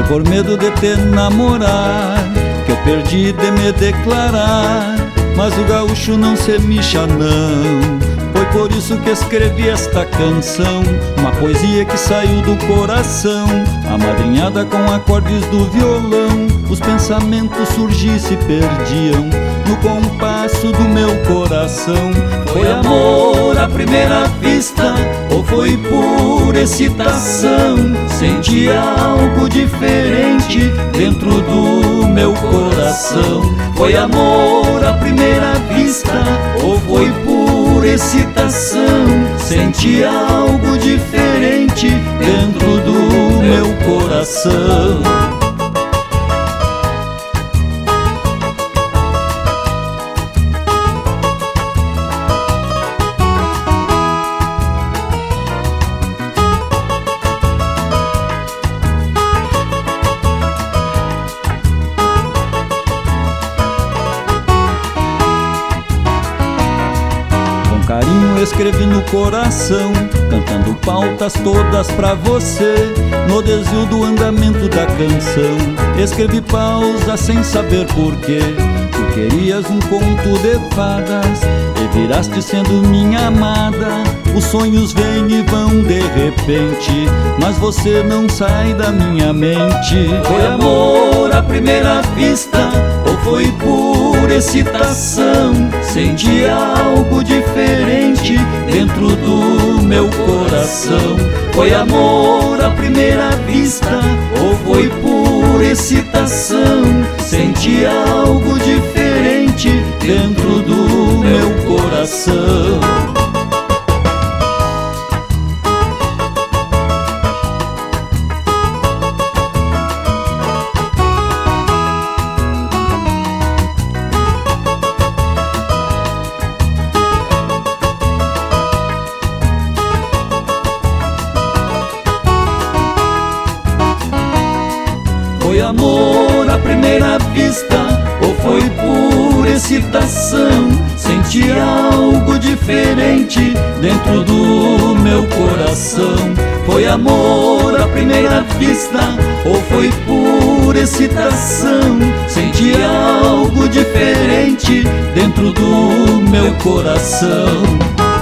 por medo de te namorar que eu perdi de me declarar. Mas o gaúcho não se mixa não, foi por isso que escrevi esta canção, uma poesia que saiu do coração, amadrinhada com acordes do violão. Os pensamentos surgiam e se perdiam no compasso do meu coração. Foi amor à primeira vista ou foi por excitação? Senti algo diferente dentro do meu coração. Foi amor à primeira vista ou foi por excitação? Senti algo diferente dentro do meu coração. Carinho escrevi no coração, cantando pautas todas pra você. No desvio do andamento da canção, escrevi pausa sem saber porquê. Tu querias um conto de fadas e viraste sendo minha amada. Os sonhos vêm e vão de repente, mas você não sai da minha mente. Foi amor à primeira vista ou foi por excitação? Senti algo diferente dentro do meu coração. Foi amor à primeira vista ou foi por excitação? Senti algo diferente dentro do meu coração. Foi amor à primeira vista ou foi por excitação? Senti algo diferente dentro do meu coração. Foi amor à primeira vista ou foi por excitação? Senti algo diferente dentro do meu coração.